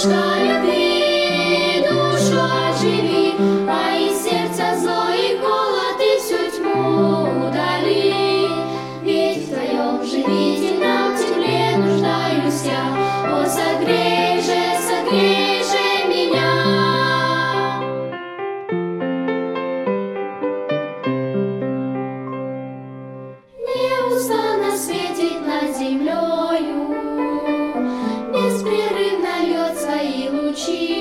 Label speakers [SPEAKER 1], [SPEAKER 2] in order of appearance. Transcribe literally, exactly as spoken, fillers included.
[SPEAKER 1] солнышко любви, душу оживи, а из сердца злой и голод и всю тьму удали. Ведь в твоем живительном тепле нуждаюсь я. О, согрей же, согрей же меня. Неустанно светит над землею, беспрерывно льет свои лучи.